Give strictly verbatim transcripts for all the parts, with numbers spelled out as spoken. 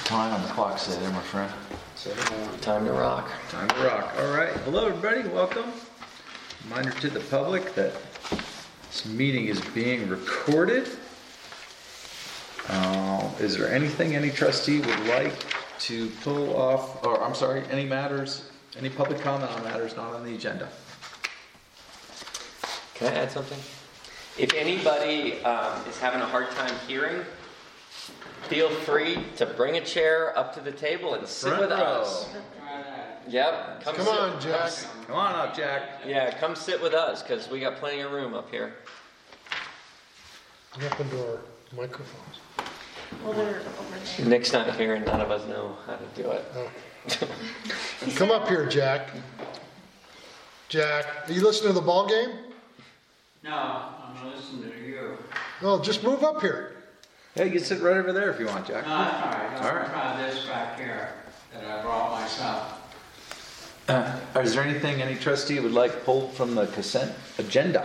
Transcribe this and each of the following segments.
time on the clock say there, my friend? Time to rock. Time to rock. All right. Hello, everybody. Welcome. Reminder to the public that this meeting is being recorded. Uh, is there anything any trustee would like to pull off, or I'm sorry, any matters, any public comment on matters not on the agenda? Can I add something? If anybody um, is having a hard time hearing, feel free to bring a chair up to the table and sit Front with row. us. Yep. Come sit, on, Jack. Come, Come on up, Jack. yeah, come sit with us because we got plenty of room up here. What happened to our microphones? Well, they're over there. Nick's not here and none of us know how to do it. Oh. Come up here, Jack. Jack, are you listening to the ball game? No, I'm listening to you. No, just move up here. Yeah, you can sit right over there if you want, Jack. No, that's all right. All right. I'll try this back here that I brought myself. Uh, is there anything any trustee would like pulled from the consent agenda?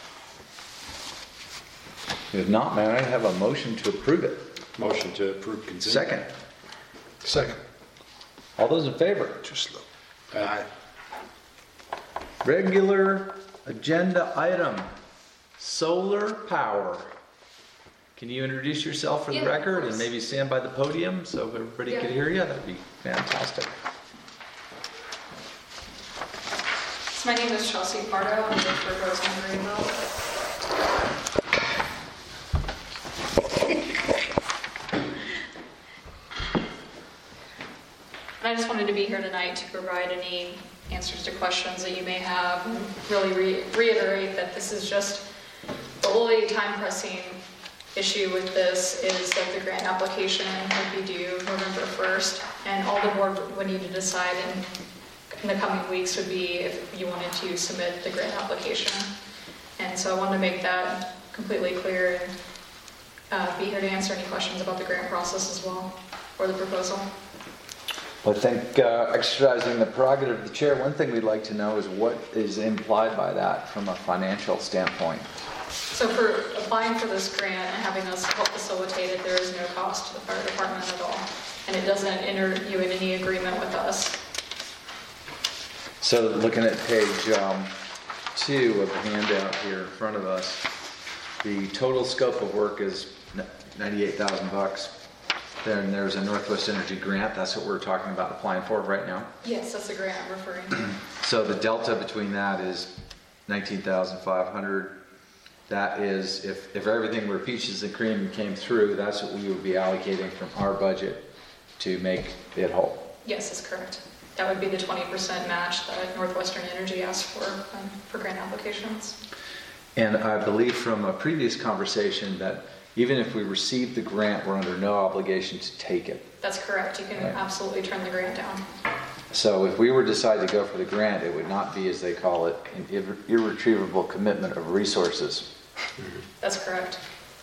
If not, may I have a motion to approve it? Motion to approve consent. Second. Second. All those in favor? Too slow. Aye. Regular agenda item, solar power. Can you introduce yourself for the Yeah, of record and course. maybe stand by the podium so everybody Yeah. can hear you? That'd be fantastic. So my name is Chelsea Pardo. I'm with for Roseland Greenbelt. And I just wanted to be here tonight to provide any answers to questions that you may have, and really re- reiterate that this is just the only time pressing issue with this is that the grant application would be due November first, and all the board would need to decide in, in the coming weeks would be if you wanted to submit the grant application. And so I wanted to make that completely clear and uh, be here to answer any questions about the grant process as well, or the proposal. Well, I think uh, exercising the prerogative of the chair, one thing we'd like to know is what is implied by that from a financial standpoint. So for applying for this grant and having us help facilitate it, there is no cost to the fire department at all. And it doesn't enter you in any agreement with us. So looking at page um, two of the handout here in front of us, the total scope of work is ninety-eight thousand bucks. Then there's a Northwest Energy grant. That's what we're talking about applying for right now. Yes, that's the grant I'm referring to. So the delta between that is nineteen thousand five hundred. That is, if, if everything were peaches and cream and came through, that's what we would be allocating from our budget to make it whole. Yes, that's correct. That would be the twenty percent match that Northwestern Energy asked for um, for grant applications. And I believe from a previous conversation that even if we receive the grant, we're under no obligation to take it. That's correct. You can Right. absolutely turn the grant down. So if we were to decide to go for the grant, it would not be, as they call it, an irre- irretrievable commitment of resources. That's correct.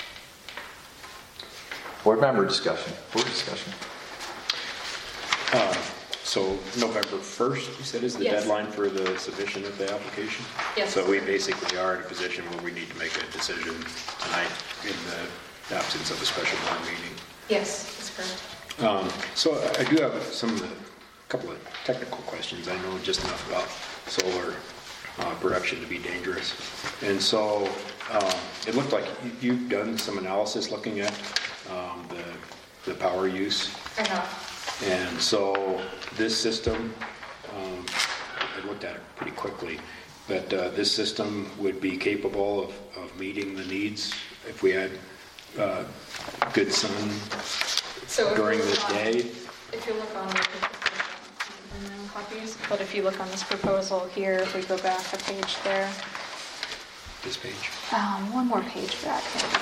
Board member discussion. Board discussion. Uh, So November first, you said, is the Yes. deadline for the submission of the application? Yes. So we basically are in a position where we need to make a decision tonight in the absence of a special board meeting. Yes, that's correct. Um, So I I do have some, of the- couple of technical questions. I know just enough about solar uh, production to be dangerous. And so um, it looked like you- you've done some analysis looking at um, the, the power use. I know. And so this system, um, I looked at it pretty quickly, but uh, this system would be capable of, of meeting the needs if we had uh, good sun So if during you the look on- day. If you look on the copies, but if you look on this proposal here, if we go back a page there, This page. um, one more page back maybe.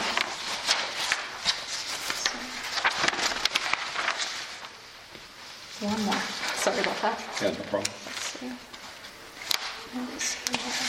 So, one more. Sorry about that. Yeah, no problem. Let's see. Let me see here.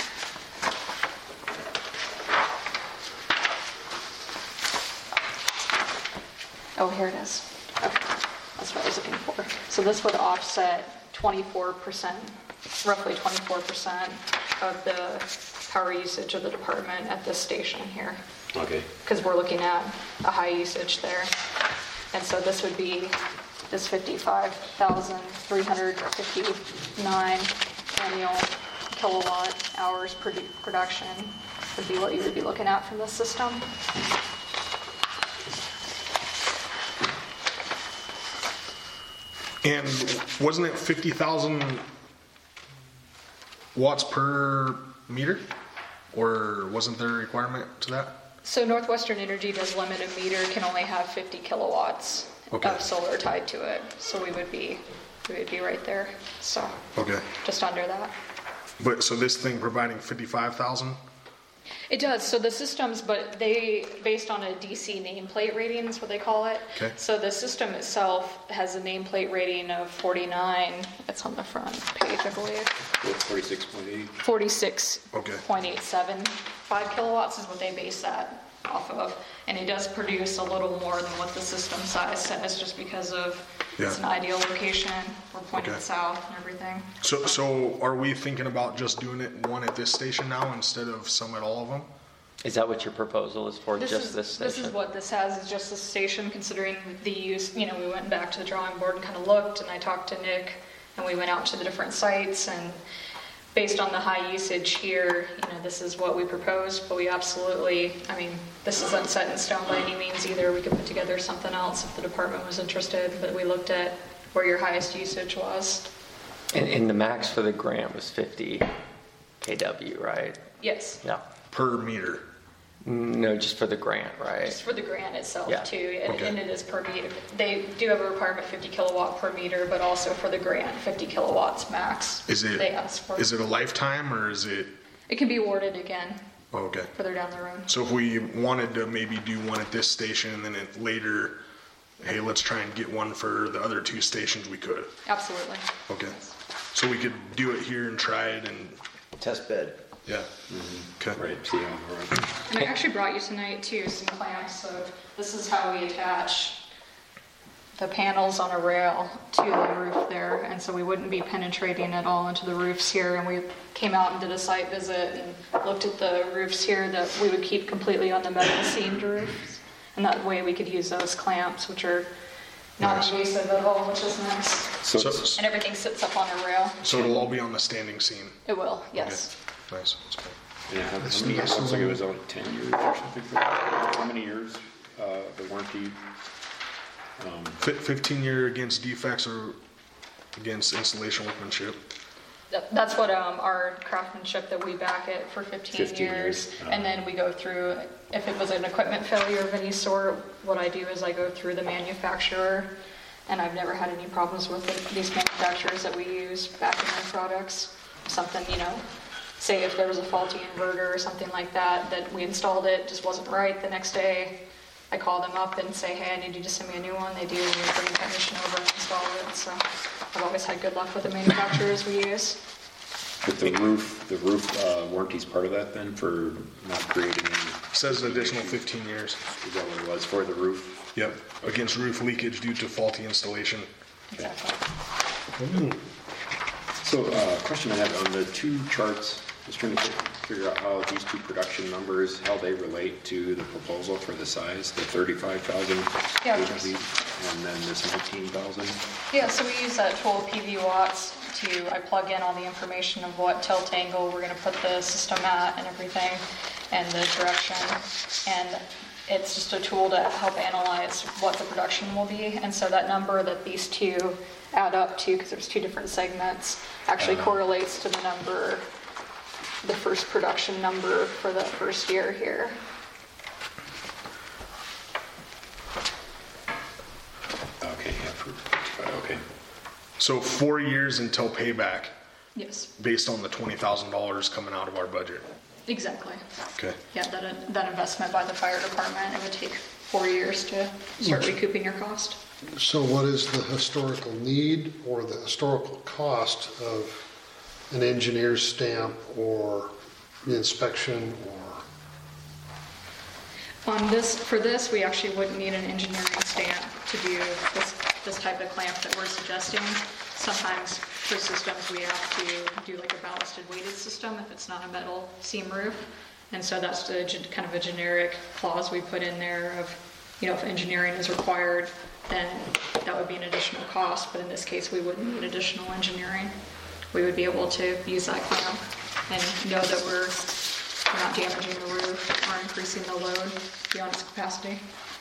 Oh, here it is. Okay, that's what I was looking for. So this would offset twenty-four percent, roughly twenty-four percent of the power usage of the department at this station here. Okay. Because we're looking at a high usage there. And so this would be is fifty-five thousand three hundred fifty-nine annual kilowatt hours produ- production would be what you would be looking at from the system. And wasn't it fifty thousand watts per meter? Or wasn't there a requirement to that? So Northwestern Energy does limit a meter, can only have fifty kilowatts Okay. of solar tied to it. So we would be, we would be right there, so Okay. just under that. But, so this thing providing fifty-five thousand? It does, so the systems, but they, based on a D C nameplate rating is what they call it. Okay. So the system itself has a nameplate rating of forty-nine, it's on the front page, I believe. forty-six point eight. forty-six Okay. point eight seven five kilowatts is what they base that off of. And it does produce a little more than what the system size says, just because of, it's Yeah. an ideal location, we're pointed Okay. south and everything. So, so are we thinking about just doing it one at this station now instead of some at all of them? Is that what your proposal is for, This just is, this this station? is what this has, is just the station, considering the use, you know, we went back to the drawing board and kind of looked, and I talked to Nick, and we went out to the different sites, and based on the high usage here, you know, this is what we proposed, but we absolutely, I mean, this isn't set in stone by any means either. We could put together something else if the department was interested, but we looked at where your highest usage was. And, and the max for the grant was fifty K W, right? Yes, No, Per meter? no, just for the grant, right? just for the grant itself Yeah. too, and, Okay. and it is per meter. They do have a requirement fifty kilowatt per meter, but also for the grant, fifty kilowatts max. Is it, They ask for. is it a lifetime or is it, It can be awarded again oh, okay. further down the road. So if we wanted to maybe do one at this station and then it later, hey, let's try and get one for the other two stations, we could. Absolutely. Okay. So we could do it here and try it and, Test bed. yeah. Okay. Right, see how it runs. And I actually brought you tonight too some clamps, so this is how we attach the panels on a rail to the roof there, and so we wouldn't be penetrating at all into the roofs here, and we came out and did a site visit and looked at the roofs here that we would keep completely on the metal seamed roofs, and that way we could use those clamps, which are not Nice. invasive at all, which is nice. So, So, it's- And everything sits up on a rail. so it'll all be on the standing seam? It will, yes. Okay. Nice, that's good. yeah, how That's how many, nice. looks like it was like ten years or something. for that. How many years, uh, the warranty? Fif- Fifteen year against defects or against installation workmanship? That- That's what um, our craftsmanship that we back it for fifteen fifteen years. years, And then we go through, if it was an equipment failure of any sort, what I do is I go through the manufacturer. And I've never had any problems with it- these manufacturers that we use back in their products. Something, you know, say if there was a faulty inverter or something like that, that we installed it, just wasn't right the next day. I call them up and say, hey, I need you to send me a new one. They do, and we bring a technician over and install it. So I've always had good luck with the manufacturers we use. But the roof, the roof uh, warranty's part of that then for not creating any, Says an additional fifteen years. is that what it was for the roof? Yep, against roof leakage due to faulty installation. Exactly. So, uh, question I have on the two charts, I was trying to figure out how these two production numbers, how they relate to the proposal for the size, the thirty-five thousand Yeah, H of P, and then this nineteen thousand. Yeah, so we use that twelve P V watts to, I plug in all the information of what tilt angle we're gonna put the system at and everything, and the direction. And it's just a tool to help analyze what the production will be. And so that number that these two add up to, because there's two different segments, actually correlates to the number, the first production number for the first year here. Okay, yeah, for, okay. So four years until payback, Yes, based on the twenty thousand dollars coming out of our budget. exactly. Okay. Yeah, that, that investment by the fire department, it would take four years to start recouping your cost. So what is the historical need or the historical cost of an engineer's stamp or the inspection or? On this, for this, we actually wouldn't need an engineering stamp to do this, this type of clamp that we're suggesting. Sometimes for systems, we have to do like a ballasted weighted system if it's not a metal seam roof. And so that's the gen- kind of a generic clause we put in there of, you know, if engineering is required, then that would be an additional cost, but in this case, we wouldn't need additional engineering. We would be able to use that clamp and know that we're, we're not damaging the roof or increasing the load beyond its capacity.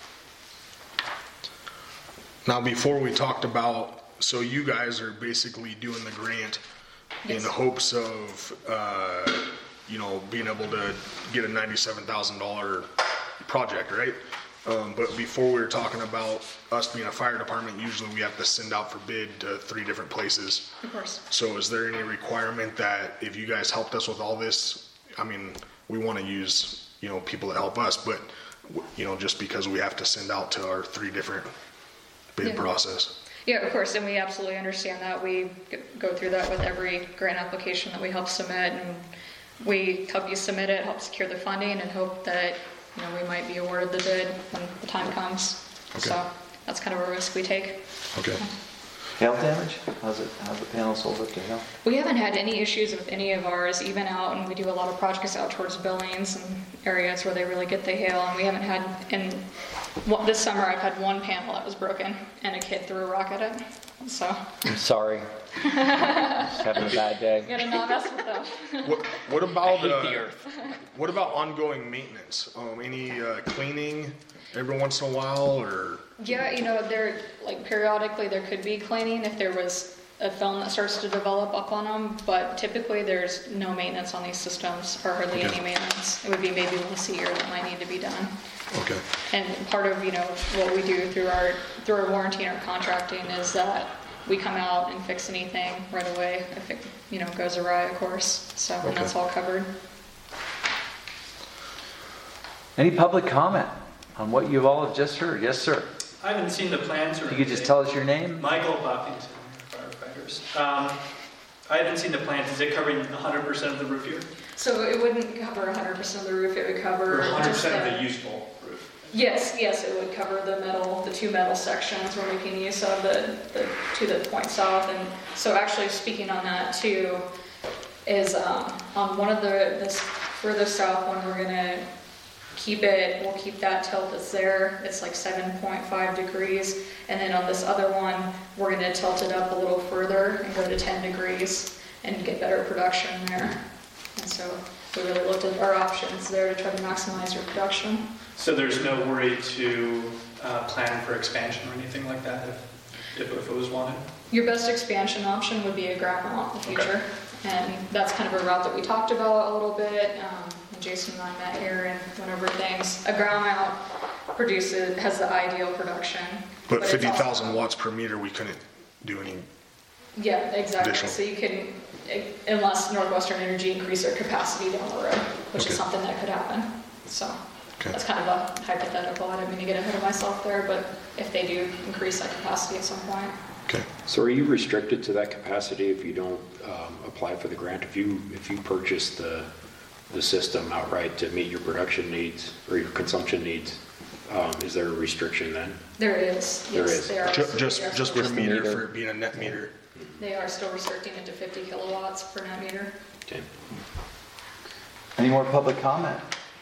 Now, before we talked about, so you guys are basically doing the grant in Yes. the hopes of, uh, you know, being able to get a ninety-seven thousand dollars project, right? Um, but before we were talking about us being a fire department, usually we have to send out for bid to three different places. Of course. So is there any requirement that if you guys helped us with all this, I mean, we want to use, you know, people that help us, but, you know, just because we have to send out to our three different bid Yeah. process? Yeah, of course, and we absolutely understand that. We g- go through that with every grant application that we help submit, and we help you submit it, help secure the funding, and hope that, you know, we might be awarded the bid when the time comes. Okay. So that's kind of a risk we take. Okay. Hail damage? How's it, how's the panels hold up to hail? We haven't had any issues with any of ours, even out, and we do a lot of projects out towards Billings and areas where they really get the hail, and we haven't had, in, well, this summer I've had one panel that was broken, and a kid threw a rock at it, so. I'm sorry. Just having a bad day. You gotta not mess with them. What, what I about, hate uh, the earth. what about ongoing maintenance? Um, any, uh, cleaning every once in a while, or? Yeah, you know, there, like periodically there could be cleaning if there was a film that starts to develop up on them, but typically there's no maintenance on these systems, or hardly Okay. any maintenance. It would be maybe once a year that might need to be done. Okay. And part of, you know, what we do through our, through our warranty and our contracting is that we come out and fix anything right away if it, you know, goes awry, of course. So, and that's Okay. all covered. Any public comment on what you all have just heard? Yes, sir. I haven't seen the plans or You could just anything. tell us your name? Michael Buffington, firefighters. Um, I haven't seen the plans. Is it covering one hundred percent of the roof here? So it wouldn't cover one hundred percent of the roof, it would cover Or one hundred just percent of the- the useful roof? Yes, yes, it would cover the metal, the two metal sections we're making use of, the, the two that point south. And so actually speaking on that too, is um, on one of the, this further south one, we're gonna keep it, we'll keep that tilt that's there. It's like seven point five degrees. And then on this other one, we're gonna tilt it up a little further and go to ten degrees and get better production there. And so we really looked at our options there to try to maximize your production. So there's no worry to uh, plan for expansion or anything like that if, if if it was wanted? Your best expansion option would be a ground mount in the future. And that's kind of a route that we talked about a little bit. Um, and Jason and I met here and went over things. A ground mount produces, has the ideal production. But it's fifty also- thousand watts per meter, we couldn't do any, Yeah, exactly. additional. So you can, unless Northwestern Energy increase their capacity down the road, which Okay. is something that could happen. So Okay. that's kind of a hypothetical. I didn't mean to get ahead of myself there, but if they do increase that capacity at some point. okay. So are you restricted to that capacity if you don't um, apply for the grant? If you, if you purchase the, the system outright to meet your production needs or your consumption needs, um, is there a restriction then? There is, There yes, is. they are. Ju- they Just, are just still- per the meter meter. for it being a net meter. They are still restricting it to fifty kilowatts per net meter. Okay. Any more public comment?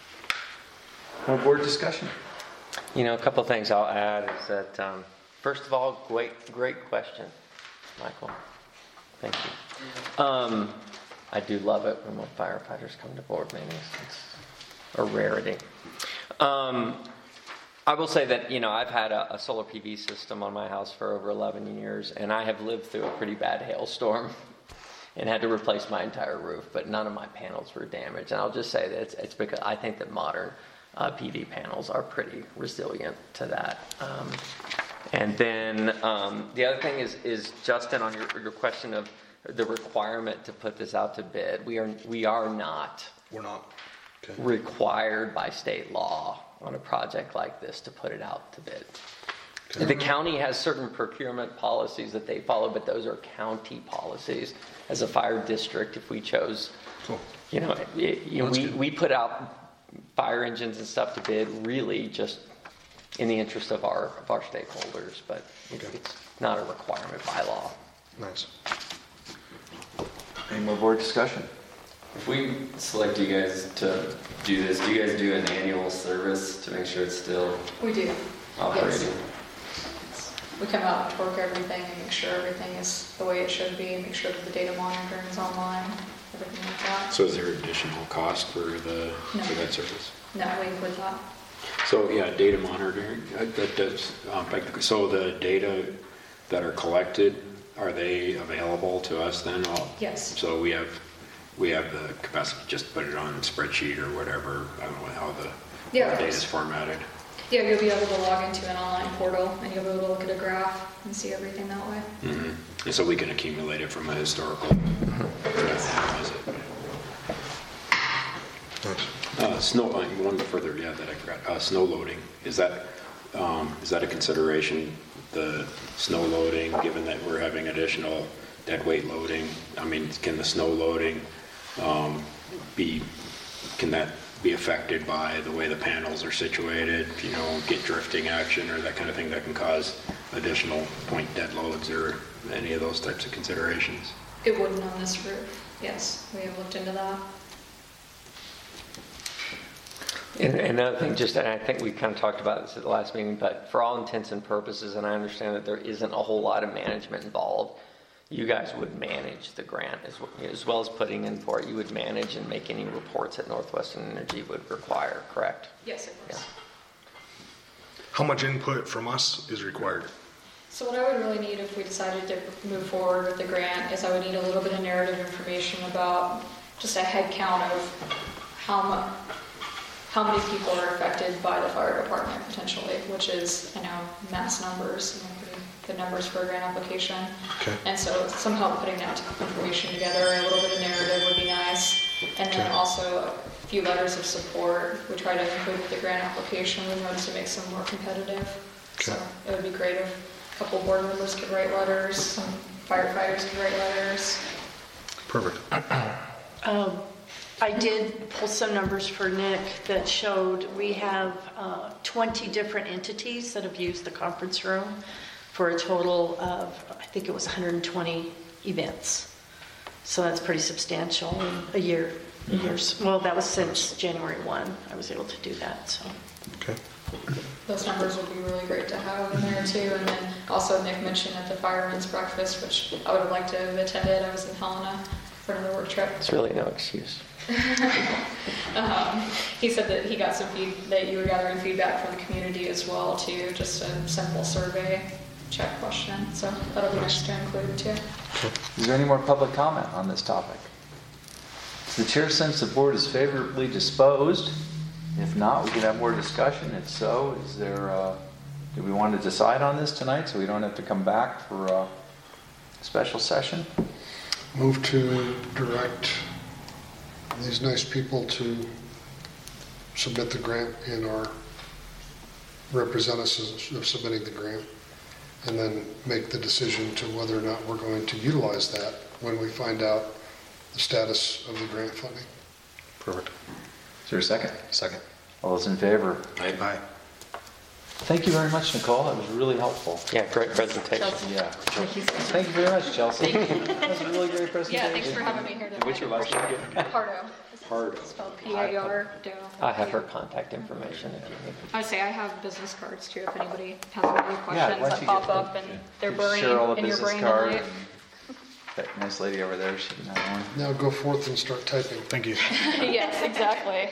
More board discussion? You know, a couple of things I'll add is that, um, first of all, great, great question, Michael. Thank you. Um, I do love it when firefighters come to board meetings. It's a rarity. Um, I will say that, you know, I've had a, a solar P V system on my house for over eleven years, and I have lived through a pretty bad hailstorm and had to replace my entire roof, but none of my panels were damaged. And I'll just say that it's, it's because I think that modern uh, P V panels are pretty resilient to that. Um, and then um, the other thing is, is Justin, on your, your question of the requirement to put this out to bid, we are, we are not We're not. Okay. required by state law on a project like this to put it out to bid. The county has certain procurement policies that they follow, but those are county policies. As a fire district, if we chose, Cool. you know, it, you know, That's we, good. we put out fire engines and stuff to bid really just in the interest of our, of our stakeholders, but it's, Okay. it's not a requirement by law. Nice. Any more board discussion? If we select you guys to do this, do you guys do an annual service to make sure it's still We do. operating? Yes. we come out and torque everything and make sure everything is the way it should be, and make sure that the data monitoring is online, everything like that. So is there additional cost for the, No. for that service? No, we include that. So, yeah, data monitoring, uh, that does, um, like, so the data that are collected, are they available to us then? All- Yes. So we have, we have the capacity to just put it on a spreadsheet or whatever, I don't know how the Yeah, how the of data course. is formatted. Yeah, you'll be able to log into an online portal and you'll be able to look at a graph and see everything that way. Mhm. And so we can accumulate it from a historical, analyze it. Uh, snow, uh, one further, yeah, that I forgot, uh, snow loading, is that, um, is that a consideration, the snow loading, given that we're having additional dead weight loading? I mean, can the snow loading, um, be, can that be affected by the way the panels are situated, you know, get drifting action or that kind of thing that can cause additional point dead loads or any of those types of considerations? It wouldn't on this roof. Yes, we have looked into that. And and another thing, just, and I think we kind of talked about this at the last meeting, but for all intents and purposes, and I understand that there isn't a whole lot of management involved, you guys would manage the grant as well, as well as putting in for it. You would manage and make any reports that Northwestern Energy would require, correct? Yes, it was. Yeah. How much input from us is required? So what I would really need if we decided to move forward with the grant is I would need a little bit of narrative information about just a head count of how much, how many people are affected by the fire department potentially, which is, I know, mass numbers, you know, pretty good numbers for a grant application. Okay. And so some help putting that information together, a little bit of narrative would be nice. And then Okay. also a few letters of support we try to include with the grant application. We wanted to make some more competitive. So Okay. it would be great if a couple board members could write letters, some firefighters could write letters. Perfect. Um, I did pull some numbers for Nick that showed we have uh, twenty different entities that have used the conference room for a total of, I think it was one hundred twenty events. So that's pretty substantial in a year. A year's, well, that was since January first, I was able to do that, so. Okay. Those numbers would be really great to have in there too. And then also Nick mentioned at the fireman's breakfast, which I would have liked to have attended. I was in Helena for another work trip. It's really no excuse. Um, he said that he got some feed, that you were gathering feedback from the community as well too, just a simple survey check question. So that'll be nice to include too. Is there any more public comment on this topic? Does the chair sense the board is favorably disposed? If not, we can have more discussion. If so, is there, uh, do we want to decide on this tonight so we don't have to come back for a special session? Move to direct these nice people to submit the grant and our represent us of submitting the grant, and then make the decision to whether or not we're going to utilize that when we find out the status of the grant funding. Perfect. Is there a second? Second. All those in favor? Aye. Thank you very much, Nicole. That was really helpful. Yeah, great presentation. Chelsea. Yeah. Thank you. Thank you very much, Chelsea. That was a really great presentation. Yeah, thanks for having me here tonight. What's your last name? Pardo. Pardo. Spelled P A R D O. I have her contact information if you need. I would say I have business cards too, if anybody has any Yeah, questions why don't that you pop get- up and they're Give burning Cheryl a in your business brain card. tonight. and That nice lady over there, she can have one. Now go forth and start typing. Thank you. Yes, exactly.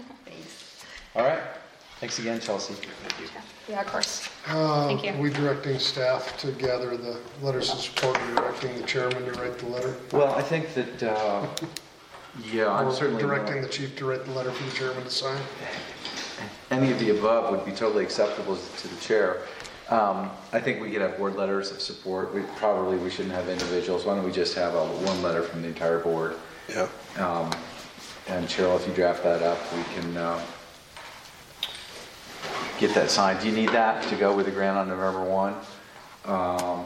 All right. Thanks again, Chelsea. Yeah, of course. Uh, Thank you. Are we directing staff to gather the letters of support and directing the chairman to write the letter? Well, I think that, uh, yeah, I'm Or certainly. directing the chief to write the letter for the chairman to sign? Any of the above would be totally acceptable to the chair. Um, I think we could have board letters of support. We probably, we shouldn't have individuals. Why don't we just have a one letter from the entire board? Yeah. Um, And Cheryl, if you draft that up, we can uh, get that signed. Do you need that to go with the grant on November first? Um,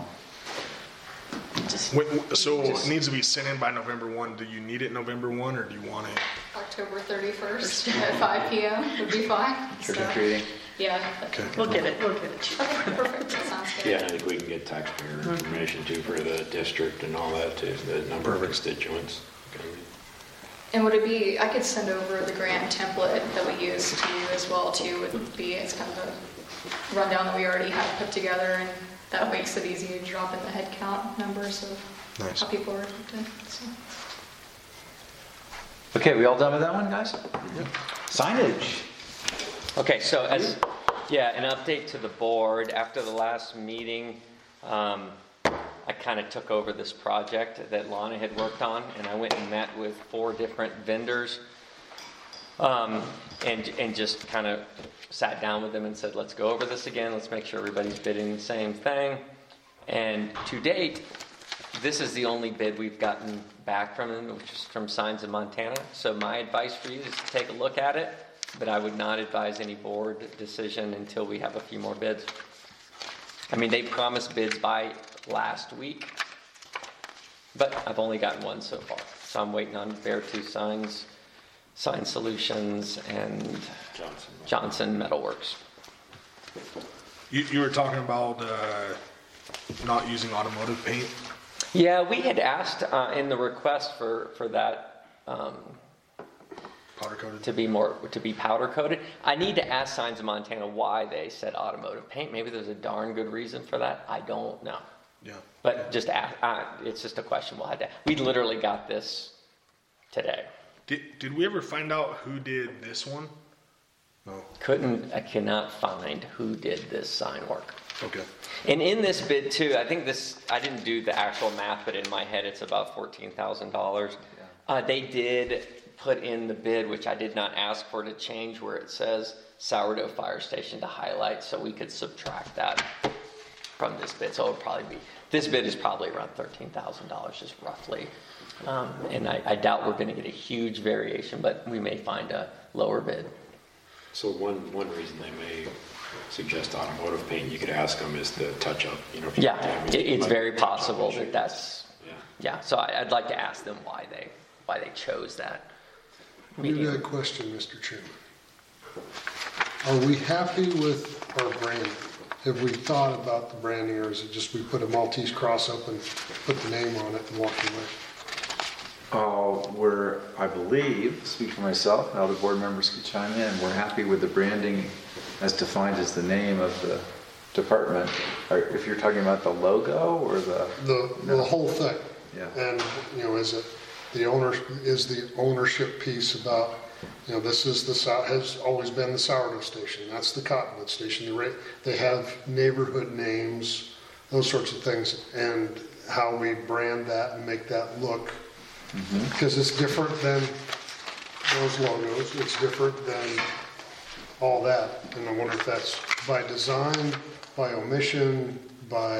Wait, w- So it needs to be sent in by November first. Do you need it November first or do you want it? October thirty-first at five p m would be fine. Trick or So, treating? Yeah. Okay. We'll get it, we'll get it. Okay, perfect. That sounds good. Yeah, I think we can get taxpayer information too for the district and all that too, the number of Perfect. constituents. And would it be, I could send over the grant template that we use to you as well too, would be, it's kind of a rundown that we already have put together and that makes it easy to drop in the head count numbers of Nice. how people are affected. So. Okay, we all done with that one, guys? Signage. Okay, so as, yeah, an update to the board. After the last meeting, um, I kind of took over this project that Lana had worked on, and I went and met with four different vendors, um, and and just kind of sat down with them and said, let's go over this again. Let's make sure everybody's bidding the same thing. And to date, this is the only bid we've gotten back from them, which is from Signs in Montana. So my advice for you is to take a look at it, but I would not advise any board decision until we have a few more bids. I mean, they promised bids by last week, but I've only gotten one so far. So I'm waiting on Beartooth Signs, Sign Solutions, and Johnson. Johnson Metalworks. You, you were talking about uh, not using automotive paint. Yeah, we had asked uh, in the request for, for that um, Powder coated. to be more, to be powder coated. I need to ask Signs of Montana why they said automotive paint. Maybe there's a darn good reason for that. I don't know. Yeah. But just ask, uh, it's just a question we'll have to, we literally got this today. Did, did we ever find out who did this one? No. Couldn't, I cannot find who did this sign work. Okay. And in this bid too, I think this, I didn't do the actual math, but in my head it's about fourteen thousand dollars. Uh, they did put in the bid, which I did not ask for to change, where it says Sourdough Fire Station to highlight, so we could subtract that from this bid. So it would probably be, this bid is probably around thirteen thousand dollars, just roughly. Um, and I, I doubt we're gonna get a huge variation, but we may find a lower bid. So one, one reason they may suggest automotive paint, you could ask them, is the touch-up, you know? if you Yeah, damage it, it's like very touch-up possible issue. that that's, Yeah. yeah, so I, I'd like to ask them why they, why they chose that You medium. got a question, Mister Chairman. Are we happy with our branding? Have we thought about the branding, or is it just we put a Maltese cross up and put the name on it and walk away? Oh, we're, I believe, speak for myself, and other board members can chime in, we're happy with the branding as defined as the name of the department. Or if you're talking about the logo or the, The, the whole thing. Yeah. And, you know, is it the owner, is the ownership piece about, you know, this is the, sou- has always been the Sourdough Station, that's the Cottonwood Station, the ra- they have neighborhood names, those sorts of things, and how we brand that and make that look. Because it's different than those logos, it's different than all that. And I wonder if that's by design, by omission, by,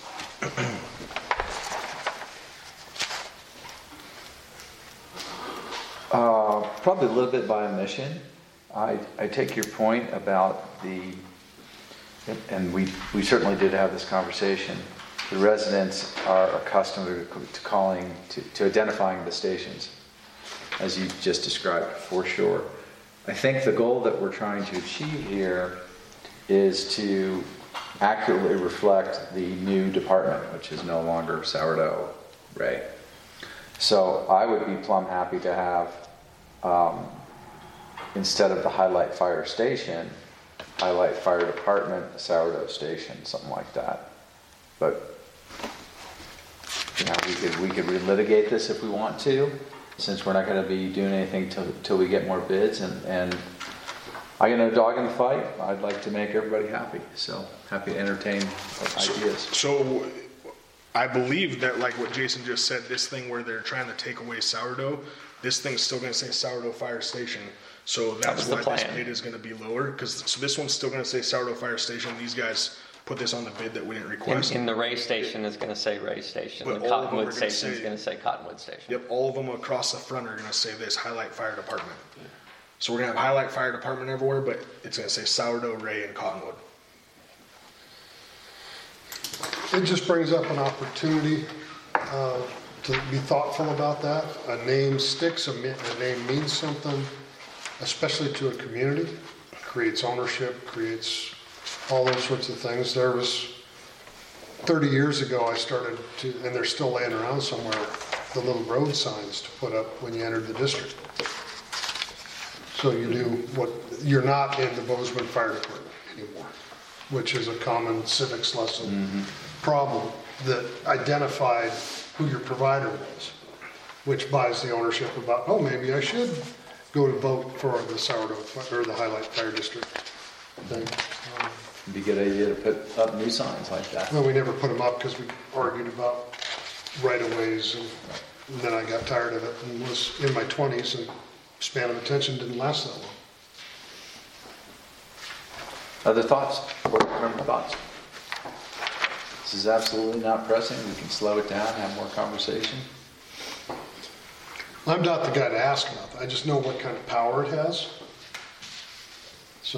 Uh, probably a little bit by omission. I, I take your point about the, and we, we certainly did have this conversation. The residents are accustomed to to calling, to, to identifying the stations, as you just described, for sure. I think the goal that we're trying to achieve here is to accurately reflect the new department, which is no longer Sourdough, right? So I would be plumb happy to have, um, instead of the Highlight Fire Station, Highlight Fire Department, Sourdough Station, something like that. But, you know, we could, we could relitigate this if we want to, since we're not gonna be doing anything till, till we get more bids, and, and I got no dog in the fight. I'd like to make everybody happy, so happy to entertain ideas. So I believe that, like what Jason just said, this thing where they're trying to take away sourdough, this thing's still gonna say Sourdough Fire Station. So that's was the why this plan. bid is gonna be lower, because, so this one's still gonna say Sourdough Fire Station. These guys put this on the bid that we didn't In, request. in the Ray Station is gonna say Ray Station, But the all of them are Cottonwood gonna Station is say- gonna say Cottonwood Station. Yep, all of them across the front are gonna say this, Highlight Fire Department. So we're gonna have Highlight Fire Department everywhere, but it's gonna say Sourdough, Ray, and Cottonwood. it just brings up an opportunity uh, to be thoughtful about that. A name sticks, a mi- a name means something, especially to a community, creates ownership, creates all those sorts of things. There was, thirty years ago, I started to, and they're still laying around somewhere, the little road signs to put up when you entered the district. So you knew what, you're not in the Bozeman Fire Department anymore. which is a common civics lesson problem, that identified who your provider was, which buys the ownership about, oh, maybe I should go to vote for the Sourdough, fi- or the Highlight Fire District thing. Um, It'd be a good idea to put up new signs like that. Well, we never put them up because we argued about right-of-ways, and and then I got tired of it and was in my twenties, and span of attention didn't last that long. Other thoughts? Board member thoughts? This is absolutely not pressing. We can slow it down, have more conversation. I'm not the guy to ask about that. I just know what kind of power it has. So,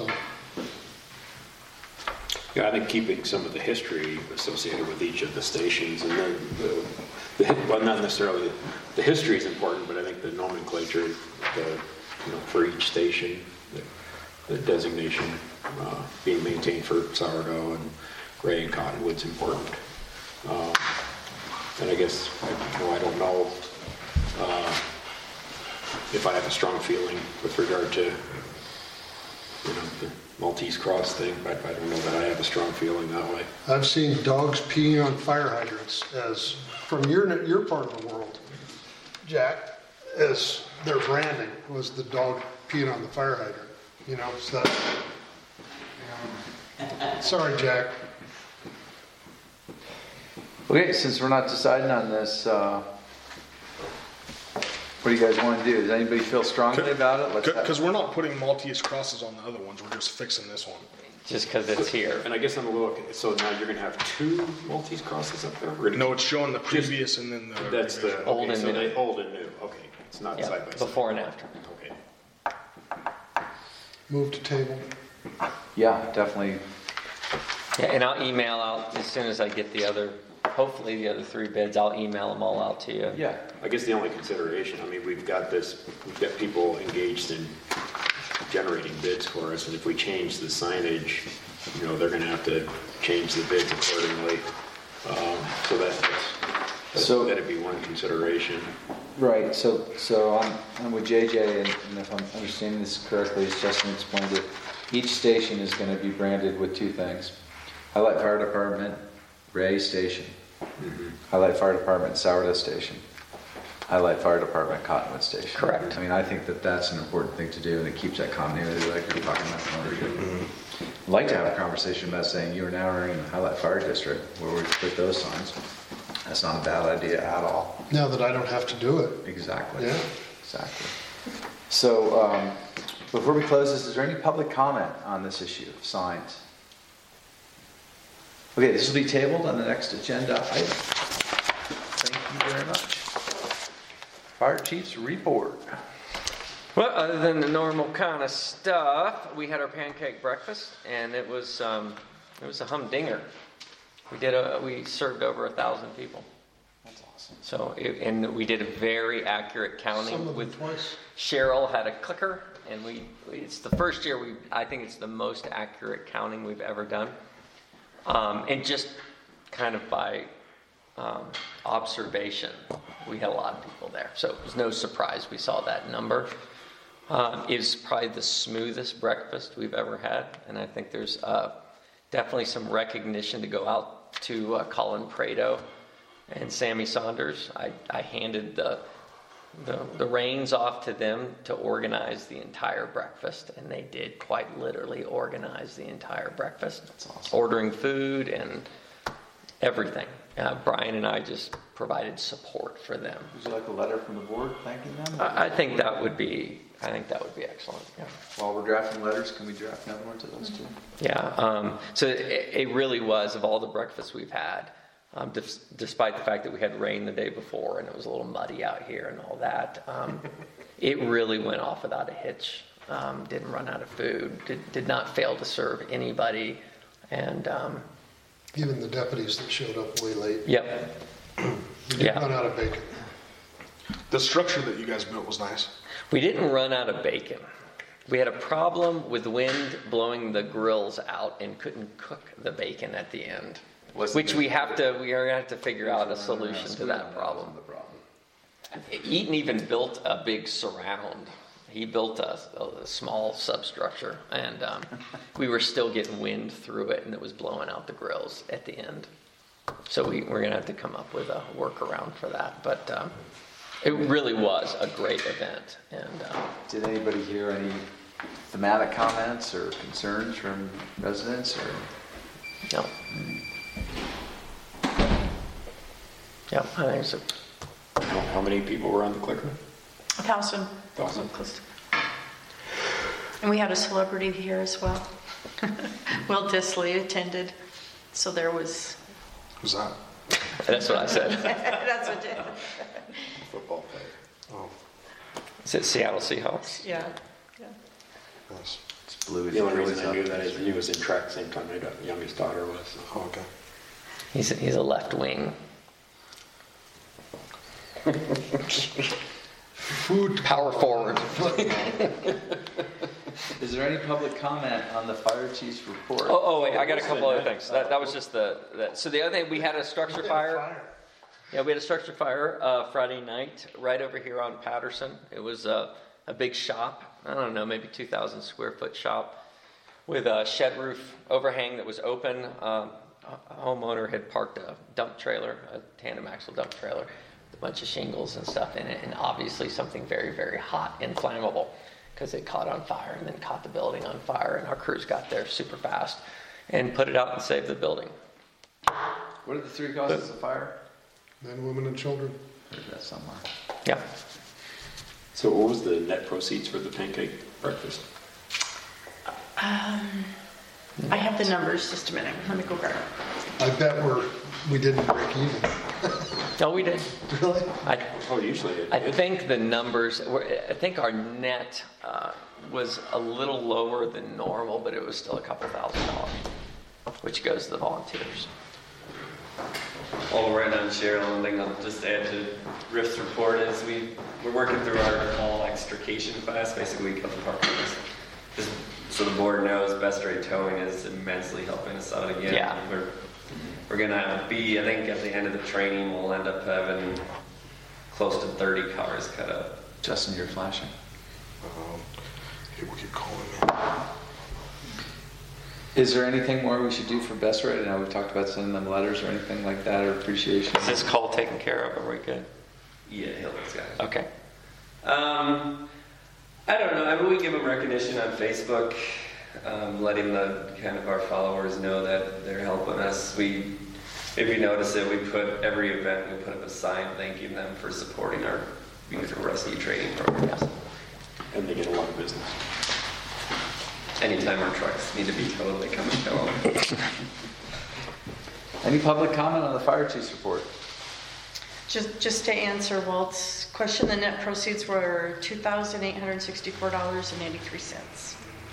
Yeah, I think keeping some of the history associated with each of the stations, and then the, the well, not necessarily, the history is important, but I think the nomenclature, the, you know, for each station, the, the designation uh, being maintained for Sourdough and Gray and Cottonwood's important. Um, and I guess, you know, I don't know uh, if I have a strong feeling with regard to, you know, the Maltese Cross thing, but I don't know that I have a strong feeling that way. I've seen dogs peeing on fire hydrants as, from your, your part of the world, Jack, as their branding was the dog peeing on the fire hydrant. You know, so that, sorry, Jack. Okay, since we're not deciding on this, uh, what do you guys want to do? Does anybody feel strongly about it? Let's have- Because we're not putting Maltese crosses on the other ones, we're just fixing this one. Just because it's here. And I guess I'm a little, so now you're gonna have two Maltese Crosses up there? We're gonna- No, it's showing the previous and then the. That's the, Old okay, and so new. they, old and new, okay. It's not Yeah, side by side. before and after. Okay. Move to table. Yeah, definitely. Yeah, and I'll email out as soon as I get the other, hopefully the other three bids, I'll email them all out to you. Yeah. I guess the only consideration, I mean, we've got this, we've got people engaged in generating bids for us, and if we change the signage, you know, they're gonna have to change the bids accordingly. Um, So that- that's, So- that'd be one consideration. Right, so, so I'm, I'm with J J, and and if I'm understanding this correctly, as Justin explained it, each station is gonna be branded with two things. Highlight Fire Department, Ray Station. Highlight Fire Department, Sourdough Station. Highlight Fire Department, Cottonwood Station. Correct. I mean, I think that that's an important thing to do, and it keeps that continuity like you're talking about. I'd like to have a conversation about saying you are now in the Highlight Fire District, where we put those signs. That's not a bad idea at all. Now that I don't have to do it. Exactly. Yeah. Exactly. So, um, before we close this, is there any public comment on this issue of signs? Okay, this will be tabled on the next agenda item. Thank you very much. Fire Chief's report. Well, other than the normal kind of stuff, we had our pancake breakfast, and it was um, it was a humdinger. We did a we served over a thousand people. That's awesome. So it, and we did a very accurate Some counting of them with twice. Cheryl had a clicker, and we it's the first year we I think it's the most accurate counting we've ever done, um, and just kind of by um, observation, we had a lot of people there, so it was no surprise we saw that number. Um, it's probably the smoothest breakfast we've ever had, and I think there's uh, definitely some recognition to go out to uh, Colin Prado and Sammy Saunders. I, I handed the, the the reins off to them to organize the entire breakfast, and they did quite literally organize the entire breakfast. That's awesome. Ordering food and everything. Uh, Brian and I just provided support for them. Would you like a letter from the board thanking them? I, I think that would be I think that would be excellent. Yeah. While we're drafting letters, can we draft another one to those two? Yeah, um, so it, it really was, of all the breakfasts we've had, um, dis- despite the fact that we had rain the day before and it was a little muddy out here and all that, um, it really went off without a hitch. Um, didn't run out of food, did, did not fail to serve anybody, and um, Even the deputies that showed up way late. yep, We didn't Yeah. run out of bacon. The structure that you guys built was nice. we didn't run out of bacon. We had a problem with wind blowing the grills out and couldn't cook the bacon at the end. Wasn't Which it- we have to, we are gonna have to figure out a solution to that problem. Eaton even built a big surround he built a, a small substructure, and um, we were still getting wind through it, and it was blowing out the grills at the end. So we, we're going to have to come up with a workaround for that. But um, it really was a great event. And um, Did anybody hear any thematic comments or concerns from residents or? no. Yeah, I think so. How how many people were on the clicker? A thousand. Thousand. Close to- And we had a celebrity here as well. Will Disley attended, so there was, Who's that? That's what I said. that's what did, Football player. Oh, Is it Seattle Seahawks? yeah. yeah. yes. It's blue. The only reason I knew that is he was in track the same time my da- youngest daughter was. so. Oh, okay. He's a, he's a left wing. Food. Power forward. Is there any public comment on the fire chief's report? Oh, oh, wait, I got a couple other things. That, that was just the, that, so the other thing, we had a structure fire. Yeah, we had a structure fire uh, Friday night right over here on Patterson. It was a, a big shop, I don't know, maybe two thousand square foot shop with a shed roof overhang that was open. Um, a homeowner had parked a dump trailer, a tandem axle dump trailer, with a bunch of shingles and stuff in it, and obviously something very, very hot and flammable, because it caught on fire and then caught the building on fire, and our crews got there super fast and put it out and saved the building. What are the three causes of fire? Men, women, and children. There's that somewhere. Yeah. So what was the net proceeds for the pancake breakfast? Um, I have the numbers, just a minute, let me go grab it. I bet we're, we didn't break even. No, we did. Really? I, Oh, usually it I did. think the numbers, were, I think our net uh, was a little lower than normal, but it was still a couple thousand dollars, which goes to the volunteers. All right on Cheryl, and thing I'll just add to Riff's report is we, we're working through our fall extrication class, basically we cover parking. Just so the board knows, Best Rate Towing is immensely helping us out again. Yeah. We're, we're gonna be, I think at the end of the training, we'll end up having close to thirty cars cut up. Justin, you're flashing. Um, people keep calling me. Is there anything more we should do for Best Rate? I know we've talked about sending them letters or anything like that, or appreciation. Is this call taken care of? Are we good? Yeah, Hilda's got it. Okay. Um, I don't know. I mean, we give them recognition on Facebook, um, letting the kind of our followers know that they're helping us. We, if you notice it, we put every event we put up a sign thanking them for supporting our vehicle rescue training programs. And they get a lot of business. Anytime our trucks need to be towed, they come and tow them. Any public comment on the fire chief's report? Just, just to answer Walt's question, the net proceeds were two thousand eight hundred sixty-four dollars and eighty-three cents.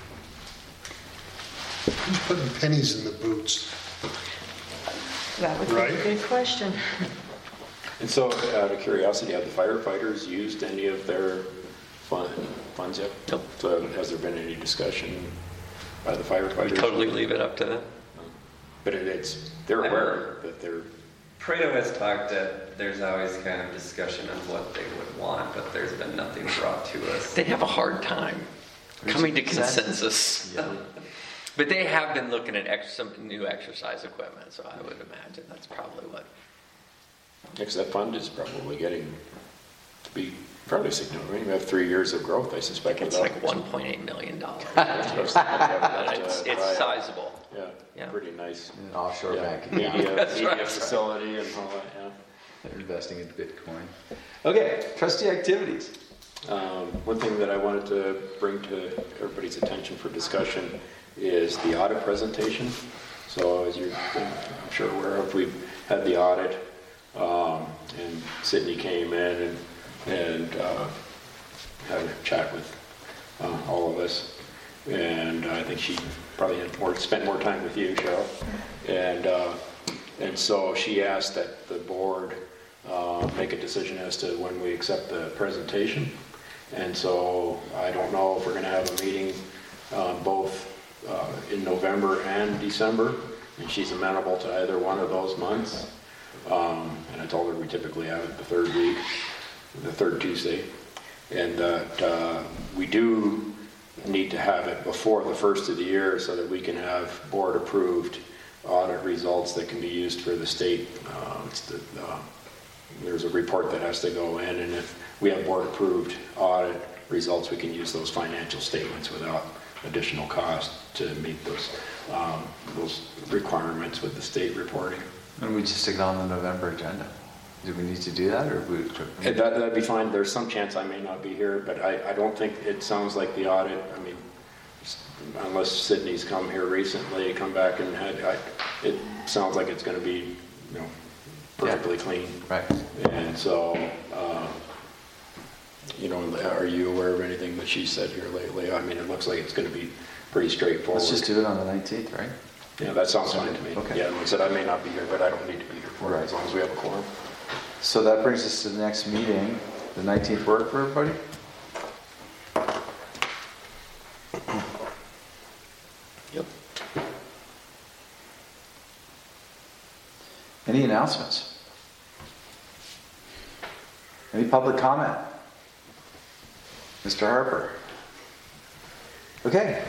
Who's putting pennies in the boots? That would be Right. a good question. And so, out of curiosity, have the firefighters used any of their fund, funds yet? Nope. So has there been any discussion by the firefighters? We totally leave it up to them. But it- it's, they're aware that they're, Prado has talked that there's always kind of discussion on what they would want, but there's been nothing brought to us. They have a hard time coming to consensus. Yeah. But they have been looking at ex- some new exercise equipment, so I would imagine that's probably what. because that fund is probably getting to be fairly significant. We have three years of growth, I suspect. It's without- like one point eight million dollars. It's, It's, it's sizable. Yeah, Yeah. pretty nice. An offshore Yeah, bank. media, That's media right. facility and all that, yeah. They're investing in Bitcoin. Okay, trustee activities. Um, One thing that I wanted to bring to everybody's attention for discussion is the audit presentation. So as you're, I'm sure aware of, we've had the audit, um, and Sydney came in and, and uh, had a chat with uh, all of us. And I think she probably had more, spent more time with you, Cheryl. And, uh, and so she asked that the board uh, make a decision as to when we accept the presentation. And so I don't know if we're going to have a meeting um, both uh, in November and December, and she's amenable to either one of those months. Um, and I told her we typically have it the third week, the third Tuesday. and that uh, we do need to have it before the first of the year so that we can have board-approved audit results that can be used for the state. Uh, it's the, uh, there's a report that has to go in, and if we have board-approved audit results, we can use those financial statements without additional cost to meet those um, those requirements with the state reporting. And we just stick it on the November agenda. Do we need to do that, or we? And that, that'd be fine. There's some chance I may not be here, but I, I don't think, it sounds like the audit, I mean, unless Sydney's come here recently, come back and had, I, it sounds like it's gonna be, you know, perfectly clean. Right. And so, uh, you know, are you aware of anything that she said here lately? I mean, it looks like it's gonna be pretty straightforward. Let's just do it on the nineteenth, right? Yeah, that sounds fine to me. Okay. Yeah, like I said, I may not be here, but I don't need to be here for it, Right. as long as we have a quorum. So that brings us to the next meeting. The nineteenth work for everybody? Yep. Any announcements? Any public comment? Mister Harper? Okay,